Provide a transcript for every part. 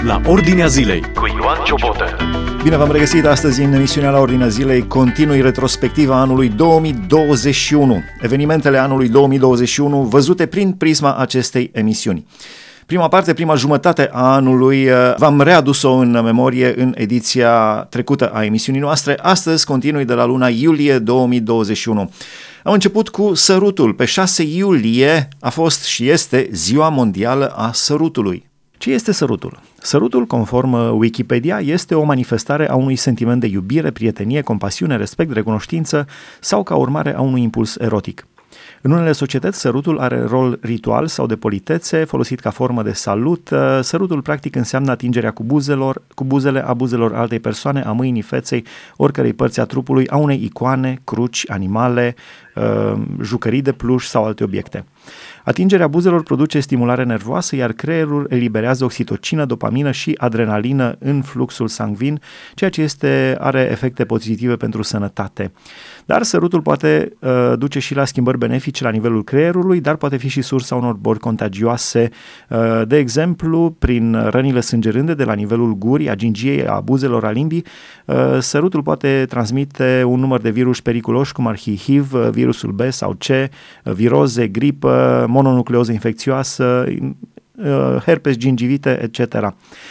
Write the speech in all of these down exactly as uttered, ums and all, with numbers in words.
la Ordinea Zilei cu Ioan Ciobotă. Bine v-am regăsit astăzi în emisiunea la Ordinea Zilei. Continui retrospectiva anului două mii douăzeci și unu. Evenimentele anului două mii douăzeci și unu văzute prin prisma acestei emisiuni. Prima parte, prima jumătate a anului, v-am readus-o în memorie în ediția trecută a emisiunii noastre. Astăzi continui de la luna iulie două mii douăzeci și unu. Am început cu sărutul. Pe șase iulie a fost și este Ziua Mondială a Sărutului. Ce este sărutul? Sărutul, conform Wikipedia, este o manifestare a unui sentiment de iubire, prietenie, compasiune, respect, recunoștință sau ca urmare a unui impuls erotic. În unele societăți, sărutul are rol ritual sau de politețe, folosit ca formă de salut. Sărutul practic înseamnă atingerea cu, buzelor, cu buzele a buzelor altei persoane, a mâinii, feței, oricărei părți a trupului, a unei icoane, cruci, animale, jucării de pluș sau alte obiecte. Atingerea buzelor produce stimulare nervoasă, iar creierul eliberează oxitocină, dopamină și adrenalină în fluxul sanguin, ceea ce este, are efecte pozitive pentru sănătate. Dar sărutul poate uh, duce și la schimbări benefice la nivelul creierului, dar poate fi și sursa unor boli contagioase, uh, de exemplu, prin rănile sângerânde de la nivelul gurii, a gingiei, a buzelor, a limbii. Uh, sărutul poate transmite un număr de virus periculoși, cum ar fi H I V, virusul B sau C, viroze, gripă, mononucleoză infecțioasă, herpes gingivite, et cetera.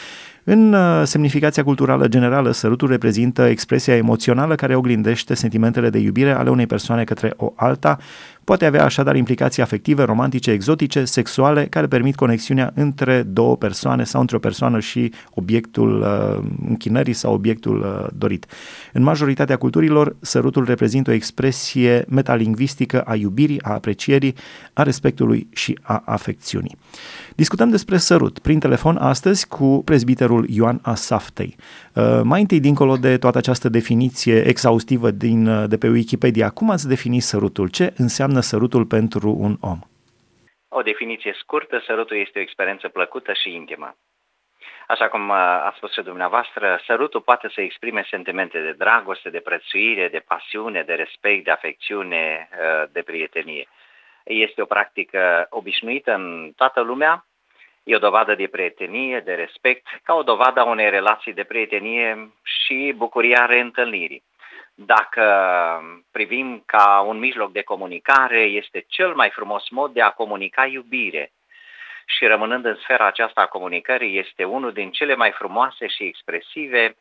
În semnificația culturală generală, sărutul reprezintă expresia emoțională care oglindește sentimentele de iubire ale unei persoane către o alta. Poate avea așadar implicații afective, romantice, exotice, sexuale, care permit conexiunea între două persoane sau între o persoană și obiectul uh, închinării sau obiectul uh, dorit. În majoritatea culturilor, sărutul reprezintă o expresie metalingvistică a iubirii, a aprecierii, a respectului și a afecțiunii. Discutăm despre sărut prin telefon astăzi cu prezbiterul Ioan Asaftei. Uh, mai întâi, dincolo de toată această definiție exhaustivă din, de pe Wikipedia, cum ați definit sărutul? Ce înseamnă sărutul pentru un om? O definiție scurtă: sărutul este o experiență plăcută și intimă. Așa cum a spus și dumneavoastră, sărutul poate să exprime sentimente de dragoste, de prețuire, de pasiune, de respect, de afecțiune, de prietenie. Este o practică obișnuită în toată lumea, e o dovadă de prietenie, de respect, ca o dovadă a unei relații de prietenie și bucuria reîntâlnirii. Dacă privim ca un mijloc de comunicare, este cel mai frumos mod de a comunica iubire. Și rămânând în sfera aceasta a comunicării, este unul din cele mai frumoase și expresive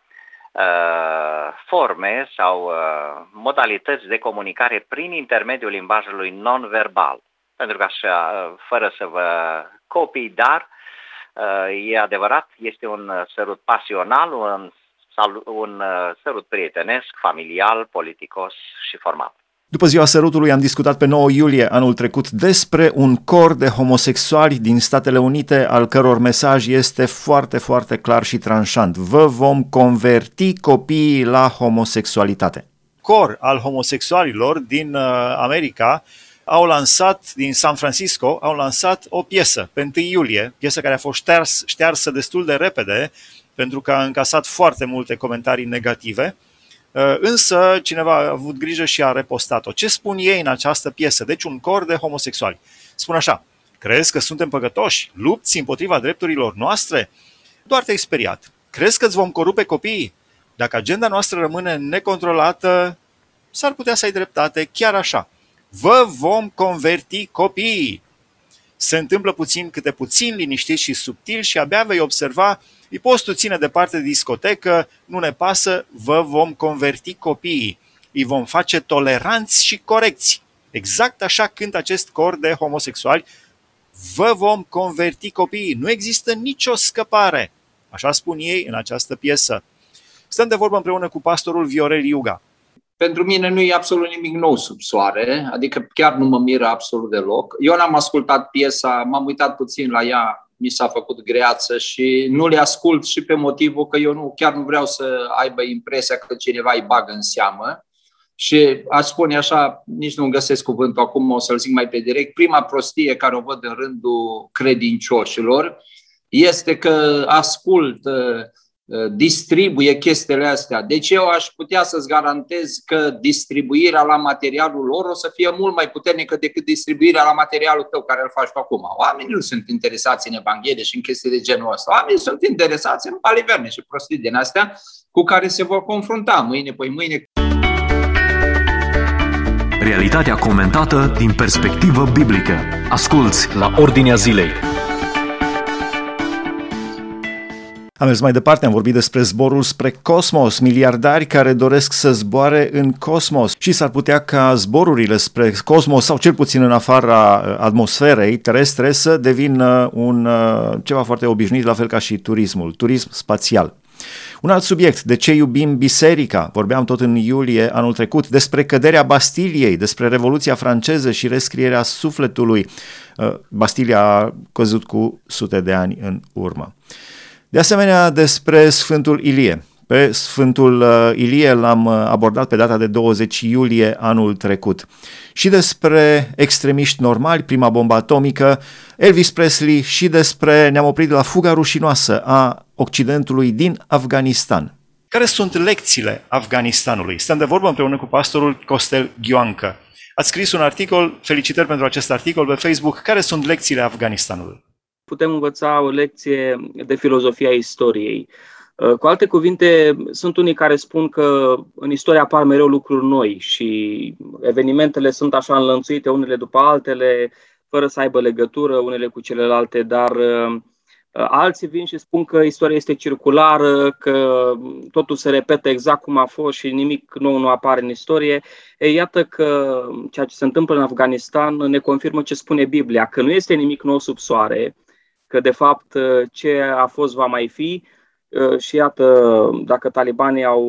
uh, forme sau uh, modalități de comunicare prin intermediul limbajului non-verbal. Pentru că așa, fără să vă copii, dar uh, e adevărat, este un sărut pasional, un un sărut prietenesc, familial, politicos și formal. După ziua sărutului am discutat pe nouă iulie anul trecut despre un cor de homosexuali din Statele Unite, al căror mesaj este foarte, foarte clar și tranșant: vă vom converti copiii la homosexualitate. Cor al homosexualilor din America au lansat, din San Francisco, au lansat o piesă pe întâi iulie, piesă care a fost șters, ștearsă destul de repede, pentru că a încasat foarte multe comentarii negative, însă cineva a avut grijă și a repostat-o. Ce spun ei în această piesă? Deci un cor de homosexuali. Spun așa: crezi că suntem păcătoși? Lupți împotriva drepturilor noastre? Doar te-ai speriat. Crezi că îți vom corupe copiii? Dacă agenda noastră rămâne necontrolată, s-ar putea să ai dreptate, chiar așa. Vă vom converti copiii. Se întâmplă puțin câte puțin, liniștit și subtil, și abia vei observa: îi poți tu ține departe de discotecă, nu ne pasă, vă vom converti copiii. Îi vom face toleranți și corecți. Exact așa cântă acest cor de homosexuali: vă vom converti copiii. Nu există nicio scăpare. Așa spun ei în această piesă. Stăm de vorbă împreună cu pastorul Viorel Iuga. Pentru mine nu e absolut nimic nou sub soare, adică chiar nu mă miră absolut deloc. Eu n-am ascultat piesa, m-am uitat puțin la ea, mi s-a făcut greață și nu le ascult și pe motivul că eu nu, chiar nu vreau să aibă impresia că cineva îi bagă în seamă. Și aș spune așa, nici nu găsesc cuvântul acum, o să-l zic mai pe direct, prima prostie care o văd în rândul credincioșilor este că ascult distribuie chestiile astea. Deci eu aș putea să-ți garantez că distribuirea la materialul lor o să fie mult mai puternică decât distribuirea la materialul tău care îl faci tu acum. Oamenii nu sunt interesați în Evanghelie și în chestii de genul ăsta. Oamenii sunt interesați în baliverne și prostii din astea cu care se vor confrunta mâine, păi mâine. Realitatea comentată din perspectivă biblică. Asculți la Ordinea Zilei. Am mers mai departe, am vorbit despre zborul spre cosmos, miliardari care doresc să zboare în cosmos și s-ar putea ca zborurile spre cosmos, sau cel puțin în afara atmosferei terestre, să devină un, ceva foarte obișnuit, la fel ca și turismul, turism spațial. Un alt subiect, de ce iubim biserica? Vorbeam tot în iulie anul trecut despre căderea Bastiliei, despre Revoluția franceză și rescrierea sufletului. Bastilia a căzut cu sute de ani în urmă. De asemenea, despre Sfântul Ilie. Pe Sfântul Ilie l-am abordat pe data de douăzeci iulie anul trecut. Și despre extremiști normali, prima bombă atomică, Elvis Presley și despre, ne-am oprit la fuga rușinoasă a Occidentului din Afganistan. Care sunt lecțiile Afganistanului? Stăm de vorbă împreună cu pastorul Costel Ghioancă. Ați scris un articol, felicitări pentru acest articol pe Facebook. Care sunt lecțiile Afganistanului? Putem învăța o lecție de filozofia istoriei. Cu alte cuvinte, sunt unii care spun că în istorie apar mereu lucruri noi și evenimentele sunt așa înlănțuite unele după altele, fără să aibă legătură unele cu celelalte, dar alții vin și spun că istoria este circulară, că totul se repetă exact cum a fost și nimic nou nu apare în istorie. E, iată că ceea ce se întâmplă în Afganistan ne confirmă ce spune Biblia, că nu este nimic nou sub soare, că de fapt ce a fost va mai fi și iată, dacă talibanii au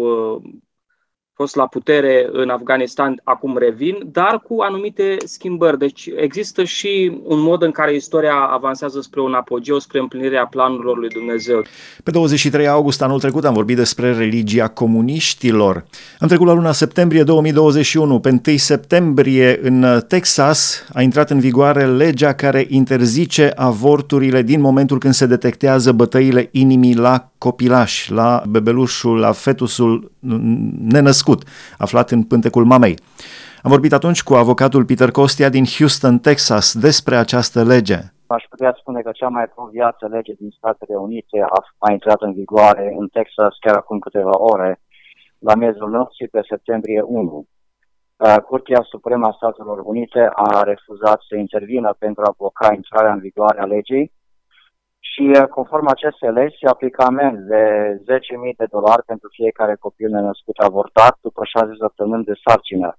fost la putere în Afganistan, acum revin, dar cu anumite schimbări. Deci există și un mod în care istoria avansează spre un apogeu, spre împlinirea planurilor lui Dumnezeu. Pe douăzeci și trei august anul trecut am vorbit despre religia comuniștilor. Am trecut la luna septembrie două mii douăzeci și unu. Pe întâi septembrie în Texas a intrat în vigoare legea care interzice avorturile din momentul când se detectează bătăile inimii la copilaș, la bebelușul, la fetusul nenăscut, aflat în pântecul mamei. Am vorbit atunci cu avocatul Peter Costia din Houston, Texas, despre această lege. Aș putea spune că cea mai pro-viață lege din Statele Unite a, a intrat în vigoare în Texas chiar acum câteva ore, la miezul nopții, pe septembrie unu. Curtea Supremă a Statelor Unite a refuzat să intervină pentru a bloca intrarea în vigoare a legii și, conform acestei legi, se aplică amenzi de zece mii de dolari pentru fiecare copil nenăscut avortat după șase săptămâni de sarcină.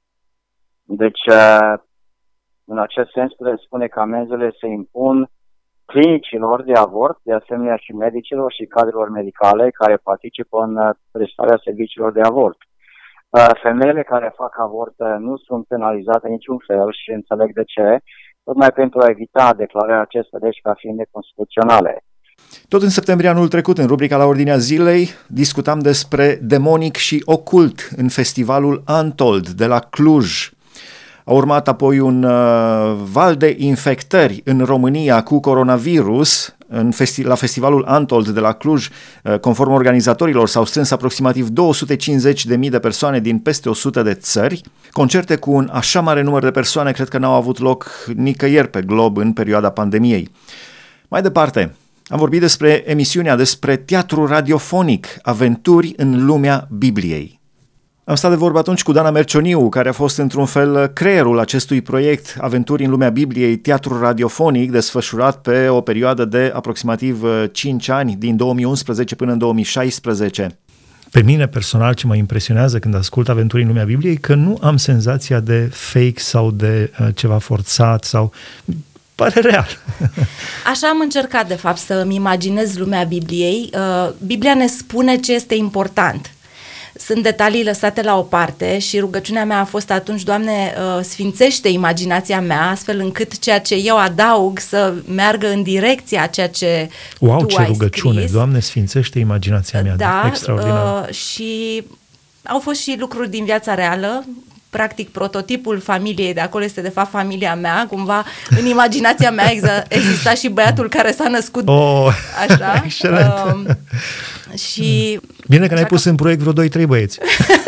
Deci, în acest sens, putem spune că amenzile se impun clinicilor de avort, de asemenea și medicilor și cadrelor medicale care participă în prestarea serviciilor de avort. Femeile care fac avort nu sunt penalizate în niciun fel și înțeleg de ce, tocmai pentru a evita declararea acestor legi ca fiind neconstituționale. Tot în septembrie anul trecut, în rubrica La Ordinea Zilei, discutam despre demonic și ocult în festivalul Untold de la Cluj. A urmat apoi un uh, val de infectări în România cu coronavirus. În festi- la festivalul Untold de la Cluj, uh, conform organizatorilor, s-au strâns aproximativ două sute cincizeci de mii de persoane din peste o sută de țări. Concerte cu un așa mare număr de persoane cred că n-au avut loc nicăieri pe glob în perioada pandemiei. Mai departe, am vorbit despre emisiunea despre teatru radiofonic, aventuri în lumea Bibliei. Am stat de vorbă atunci cu Dana Mercioniu, care a fost într-un fel creierul acestui proiect Aventuri în lumea Bibliei, teatru radiofonic, desfășurat pe o perioadă de aproximativ cinci ani, din două mii unsprezece până în două mii șaisprezece. Pe mine personal ce mă impresionează când ascult Aventuri în lumea Bibliei, că nu am senzația de fake sau de uh, ceva forțat sau... pare real. Așa am încercat, de fapt, să-mi imaginez lumea Bibliei. Uh, Biblia ne spune ce este important. Sunt detalii lăsate la o parte și rugăciunea mea a fost atunci, Doamne, sfințește imaginația mea astfel încât ceea ce eu adaug să meargă în direcția ceea ce wow, Tu ce ai rugăciune! scris. Doamne, sfințește imaginația mea. Da, extraordinar. Uh, și au fost și lucruri din viața reală practic prototipul familiei, de acolo este de fapt familia mea, cumva în imaginația mea exa- exista și băiatul care s-a născut oh, așa. Excelent. Um, și bine că n-ai pus că... în proiect vreo doi trei băieți.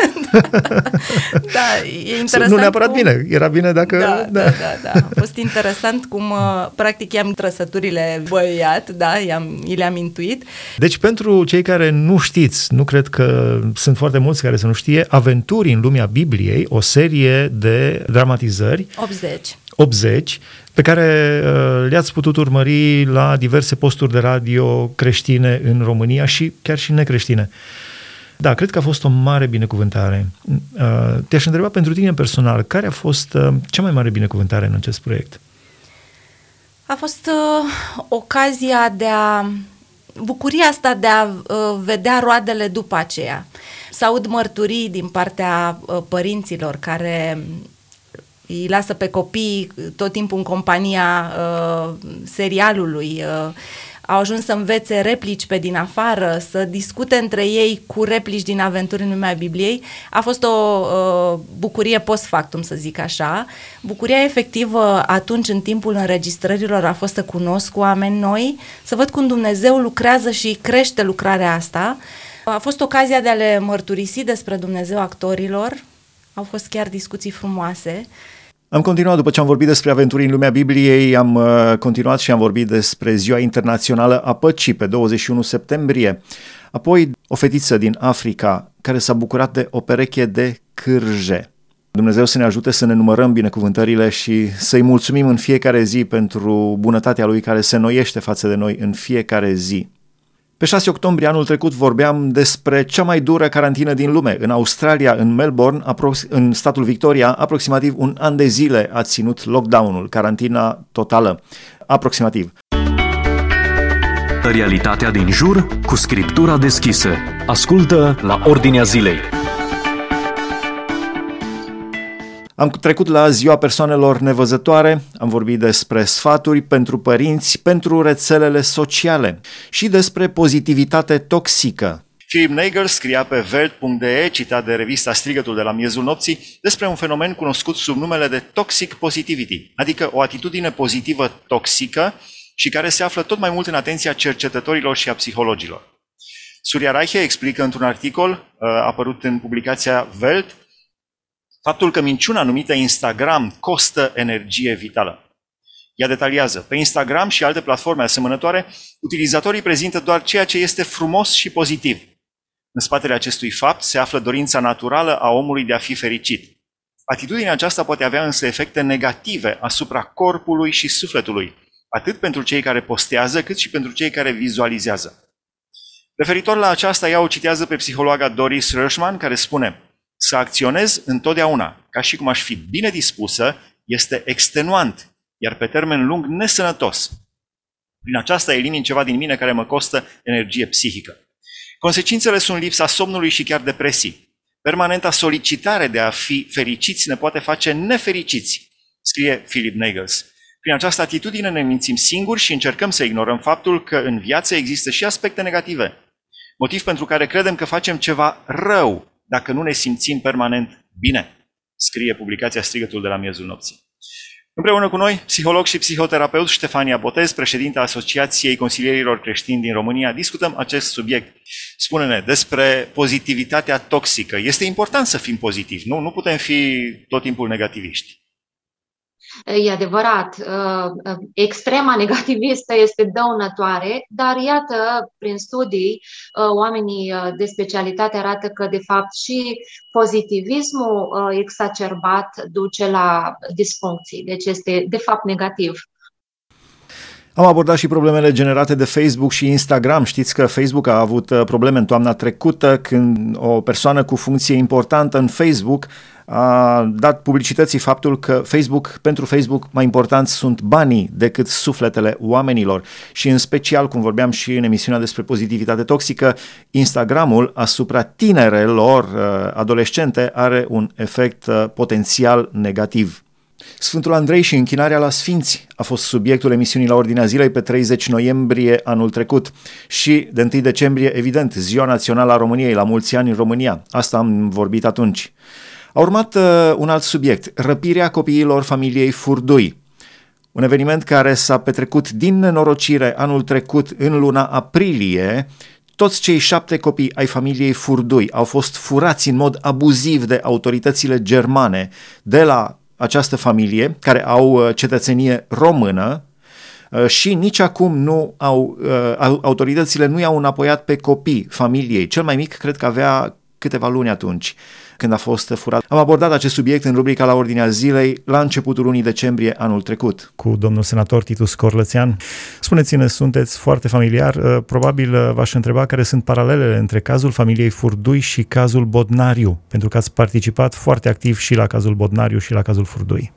Da, e interesant. Nu neapărat cum... bine, era bine dacă... Da, da, da, da. A fost interesant cum, uh, practic, i-am trăsăturile băiat, da, i-am, i le-am intuit. Deci, pentru cei care nu știți, nu cred că sunt foarte mulți care să nu știe, Aventuri în lumea Bibliei, o serie de dramatizări. optzeci. optzeci, pe care uh, le-ați putut urmări la diverse posturi de radio creștine în România și chiar și necreștine. Da, cred că a fost o mare binecuvântare. Uh, te-aș întreba pentru tine personal, care a fost uh, cea mai mare binecuvântare în acest proiect? A fost uh, ocazia de a, bucuria asta de a uh, vedea roadele după aceea. Să aud mărturii din partea uh, părinților care îi lasă pe copii tot timpul în compania uh, serialului, uh, au ajuns să învețe replici pe din afară, să discute între ei cu replici din Aventuri în lumea Bibliei. A fost o uh, bucurie post factum, să zic așa. Bucuria efectivă atunci, în timpul înregistrărilor, a fost să cunosc oameni noi, să văd cum Dumnezeu lucrează și crește lucrarea asta. A fost ocazia de a le mărturisi despre Dumnezeu actorilor. Au fost chiar discuții frumoase. Am continuat, după ce am vorbit despre Aventuri în lumea Bibliei, am uh, continuat și am vorbit despre Ziua Internațională a Păcii pe douăzeci și unu septembrie. Apoi o fetiță din Africa care s-a bucurat de o pereche de cârje. Dumnezeu să ne ajute să ne numărăm binecuvântările și să-i mulțumim în fiecare zi pentru bunătatea Lui care se înnoiește față de noi în fiecare zi. Pe șase octombrie anul trecut vorbeam despre cea mai dură carantină din lume. În Australia, în Melbourne, aprox- în statul Victoria, aproximativ un an de zile a ținut lockdown-ul, carantina totală, aproximativ. Realitatea din jur cu Scriptura deschisă. Ascultă la Ordinea Zilei. Am trecut la Ziua Persoanelor Nevăzătoare, am vorbit despre sfaturi pentru părinți, pentru rețelele sociale și despre pozitivitate toxică. Philip Nagel scria pe Welt punct de e, citat de revista Strigătul de la miezul nopții, despre un fenomen cunoscut sub numele de toxic positivity, adică o atitudine pozitivă toxică și care se află tot mai mult în atenția cercetătorilor și a psihologilor. Surya Reiche explică într-un articol apărut în publicația Welt faptul că minciuna numită Instagram costă energie vitală. Ea detaliază, pe Instagram și alte platforme asemănătoare, utilizatorii prezintă doar ceea ce este frumos și pozitiv. În spatele acestui fapt se află dorința naturală a omului de a fi fericit. Atitudinea aceasta poate avea însă efecte negative asupra corpului și sufletului, atât pentru cei care postează, cât și pentru cei care vizualizează. Referitor la aceasta, ea o citează pe psihologa Doris Röschman, care spune: să acționez întotdeauna, ca și cum aș fi bine dispusă, este extenuant, iar pe termen lung nesănătos. Prin aceasta elimin ceva din mine care mă costă energie psihică. Consecințele sunt lipsa somnului și chiar depresii. Permanenta solicitare de a fi fericiți ne poate face nefericiți, scrie Philip Nagels. Prin această atitudine ne mințim singuri și încercăm să ignorăm faptul că în viață există și aspecte negative. Motiv pentru care credem că facem ceva rău dacă nu ne simțim permanent bine, scrie publicația Strigătul de la miezul nopții. Împreună cu noi, psiholog și psihoterapeut Ștefania Botez, președinta Asociației Consilierilor Creștini din România, discutăm acest subiect. Spune-ne despre pozitivitatea toxică. Este important să fim pozitivi, nu? Nu putem fi tot timpul negativiști. E adevărat, extrema negativistă este dăunătoare, dar iată, prin studii, oamenii de specialitate arată că, de fapt, și pozitivismul exacerbat duce la disfuncții, deci este, de fapt, negativ. Am abordat și problemele generate de Facebook și Instagram. Știți că Facebook a avut probleme în toamna trecută când o persoană cu funcție importantă în Facebook a dat publicității faptul că Facebook, pentru Facebook mai important sunt banii decât sufletele oamenilor și în special, cum vorbeam și în emisiunea despre pozitivitate toxică, Instagramul asupra tinerelor adolescente are un efect potențial negativ. Sfântul Andrei și închinarea la Sfinți a fost subiectul emisiunii La Ordinea Zilei pe treizeci noiembrie anul trecut și de întâi decembrie, evident, Ziua Națională a României, la mulți ani în România. Asta am vorbit atunci. A urmat uh, un alt subiect, răpirea copiilor familiei Furdui. Un eveniment care s-a petrecut din nenorocire anul trecut în luna aprilie. Toți cei șapte copii ai familiei Furdui au fost furați în mod abuziv de autoritățile germane de la această familie, care au cetățenie română, și nici acum nu au, autoritățile nu i-au înapoiat pe copii familiei. Cel mai mic cred că avea câteva luni atunci când a fost furat. Am abordat acest subiect în rubrica La Ordinea Zilei la începutul lunii decembrie anul trecut. Cu domnul senator Titus Corlățean. Spuneți-ne, sunteți foarte familiar, probabil v-aș întreba care sunt paralelele între cazul familiei Furdui și cazul Bodnariu, pentru că ați participat foarte activ și la cazul Bodnariu și la cazul Furdui.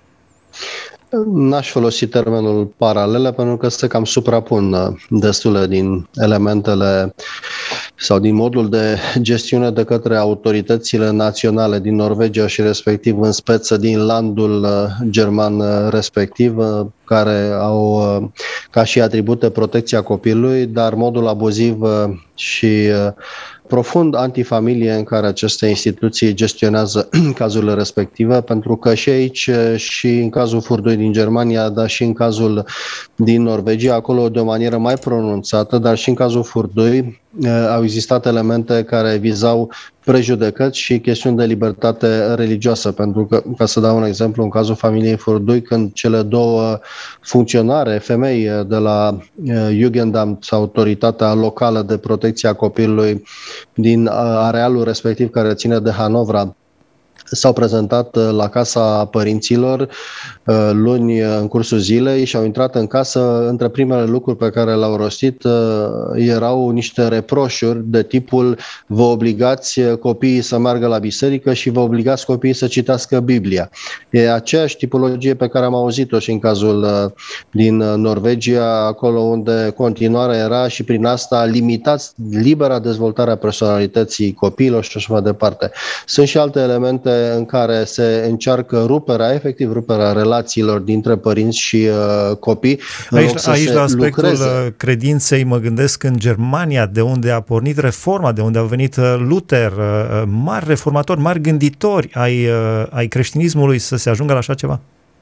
N-aș folosi termenul paralele pentru că se cam suprapun destule din elementele sau din modul de gestiune de către autoritățile naționale din Norvegia și respectiv în speță din landul german respectiv, care au ca și atribute protecția copilului, dar modul abuziv și profund antifamilie în care aceste instituții gestionează cazurile respective, pentru că și aici, și în cazul Furdui din Germania, dar și în cazul din Norvegia, acolo de o manieră mai pronunțată, dar și în cazul Furdui au existat elemente care vizau prejudecăți și chestiuni de libertate religioasă, pentru că, ca să dau un exemplu, în cazul familiei Furdui, când cele două funcționare, femei de la Jugendamt, autoritatea locală de protecție a copilului din arealul respectiv care ține de Hanovra, s-au prezentat la casa părinților luni în cursul zilei și au intrat în casă. Între primele lucruri pe care le-au rostit erau niște reproșuri de tipul: vă obligați copiii să meargă la biserică și vă obligați copiii să citească Biblia. E aceeași tipologie pe care am auzit-o și în cazul din Norvegia, acolo unde continuarea era și prin asta limitați libera dezvoltare a personalității copiilor și așa mai departe. Sunt și alte elemente în care se încearcă ruperea, efectiv ruperea relațiilor dintre părinți și uh, copii. Aici, aici la aspectul lucreze. Credinței, mă gândesc în Germania, de unde a pornit reforma, de unde au venit Luther, uh, mari reformatori, mari gânditori ai, uh, ai creștinismului, să se ajungă la așa ceva?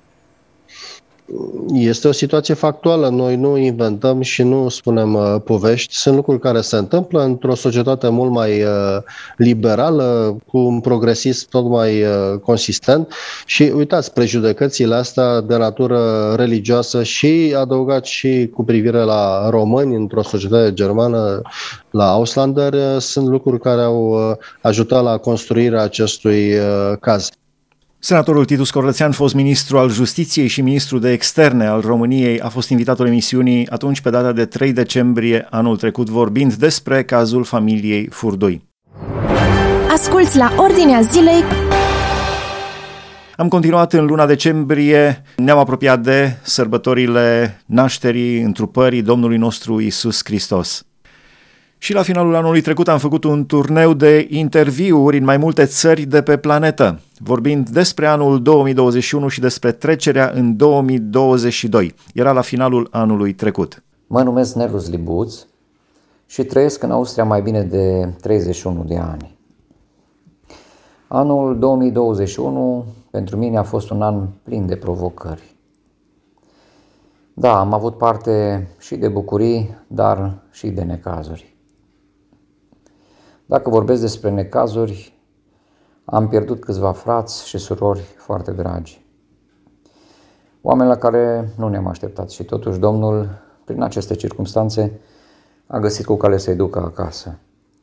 Este o situație factuală, noi nu inventăm și nu spunem uh, povești, sunt lucruri care se întâmplă într-o societate mult mai uh, liberală, cu un progresism tot mai uh, consistent și uitați, prejudecățile astea de natură religioasă și adăugat și cu privire la români într-o societate germană, la Auslander, uh, sunt lucruri care au uh, ajutat la construirea acestui uh, caz. Senatorul Titus Corlățean, fost ministru al Justiției și ministru de Externe al României, a fost invitatul emisiunii atunci pe data de trei decembrie anul trecut, vorbind despre cazul familiei Furdui. Asculți La Ordinea Zilei. Am continuat în luna decembrie, ne-am apropiat de sărbătorile nașterii, întrupării Domnului nostru Iisus Hristos. Și la finalul anului trecut am făcut un turneu de interviuri în mai multe țări de pe planetă, vorbind despre anul două mii douăzeci și unu și despre trecerea în două mii douăzeci și doi. Era la finalul anului trecut. Mă numesc Nelus Libuț și trăiesc în Austria mai bine de treizeci și unu de ani. Anul două mii douăzeci și unu pentru mine a fost un an plin de provocări. Da, am avut parte și de bucurii, dar și de necazuri. Dacă vorbesc despre necazuri, am pierdut câțiva frați și surori foarte dragi. Oameni la care nu ne-am așteptat și totuși Domnul, prin aceste circumstanțe, a găsit cu cale să-i ducă acasă.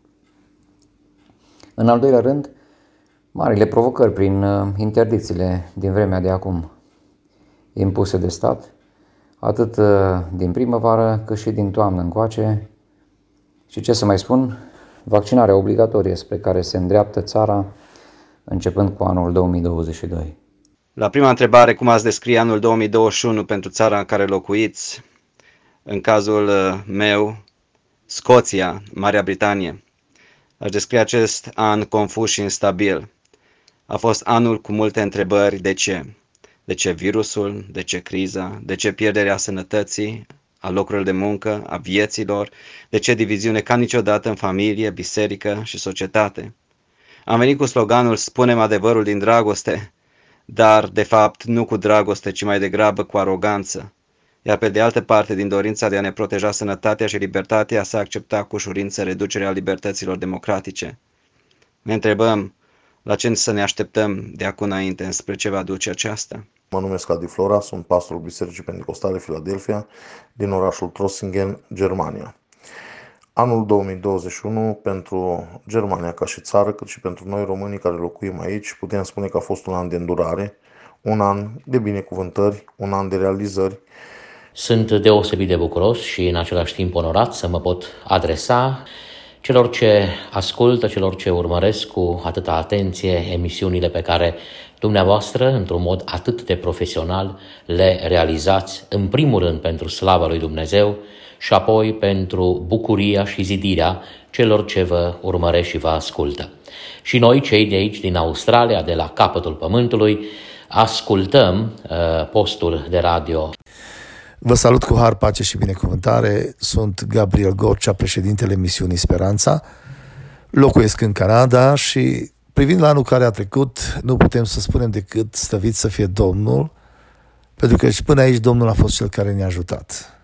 În al doilea rând, marile provocări prin interdicțiile din vremea de acum, impuse de stat, atât din primăvară cât și din toamnă încoace, și ce să mai spun, vaccinarea obligatorie spre care se îndreaptă țara începând cu anul două mii douăzeci și doi. La prima întrebare, cum ați descrie anul două mii douăzeci și unu pentru țara în care locuiți? În cazul meu, Scoția, Marea Britanie. Aș descrie acest an confuz și instabil. A fost anul cu multe întrebări. De ce? De ce virusul? De ce criza? De ce pierderea sănătății, a locurilor de muncă, a vieților? De ce diviziune ca niciodată în familie, biserică și societate? Am venit cu sloganul "Spunem adevărul din dragoste", dar, de fapt, nu cu dragoste, ci mai degrabă cu aroganță. Iar pe de altă parte, din dorința de a ne proteja sănătatea și libertatea, s-a acceptat cu ușurință reducerea libertăților democratice. Ne întrebăm, la ce să ne așteptăm de acum înainte, spre ce va duce aceasta? Mă numesc Adi Flora, sunt pastorul Bisericii Pentecostale Philadelphia din orașul Trossingen, Germania. Anul două mii douăzeci și unu pentru Germania ca și țară, cât și pentru noi românii care locuim aici, putem spune că a fost un an de îndurare, un an de binecuvântări, un an de realizări. Sunt deosebit de bucuros și în același timp onorat să mă pot adresa celor ce ascultă, celor ce urmăresc cu atâta atenție emisiunile pe care dumneavoastră, într-un mod atât de profesional, le realizați, în primul rând pentru slava lui Dumnezeu și apoi pentru bucuria și zidirea celor ce vă urmăresc și vă ascultă. Și noi, cei de aici, din Australia, de la capătul pământului, ascultăm uh, postul de radio. Vă salut cu har, pace și binecuvântare. Sunt Gabriel Gorcea, președintele misiunii Speranța. Locuiesc în Canada și privind la anul care a trecut, nu putem să spunem decât slăvit să fie Domnul, pentru că și până aici Domnul a fost cel care ne-a ajutat.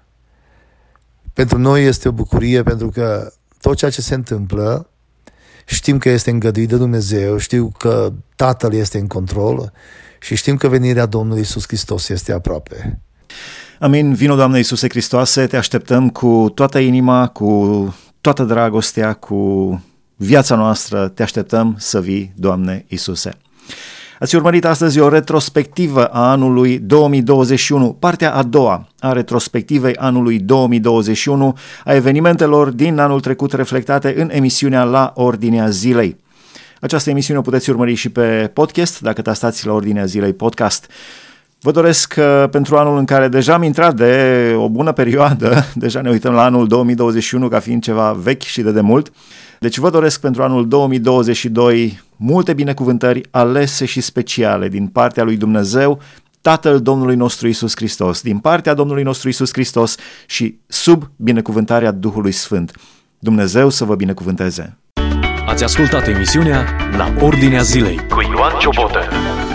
Pentru noi este o bucurie, pentru că tot ceea ce se întâmplă, știm că este îngăduit de Dumnezeu, știu că Tatăl este în control și știm că venirea Domnului Iisus Hristos este aproape. Amin, vino Doamne Iisuse Hristoase, te așteptăm cu toată inima, cu toată dragostea, cu viața noastră, te așteptăm să vii, Doamne Iisuse. Ați urmărit astăzi o retrospectivă a anului două mii douăzeci și unu, partea a doua a retrospectivei anului două mii douăzeci și unu, a evenimentelor din anul trecut reflectate în emisiunea La Ordinea Zilei. Această emisiune o puteți urmări și pe podcast, dacă tastați La Ordinea Zilei podcast. Vă doresc uh, pentru anul în care deja am intrat de o bună perioadă, deja ne uităm la anul două mii douăzeci și unu ca fiind ceva vechi și de demult, deci vă doresc pentru anul două mii douăzeci și doi multe binecuvântări alese și speciale din partea lui Dumnezeu, Tatăl Domnului nostru Iisus Hristos, din partea Domnului nostru Iisus Hristos și sub binecuvântarea Duhului Sfânt. Dumnezeu să vă binecuvânteze! Ați ascultat emisiunea La Ordinea Zilei cu Ioan Ciobotă.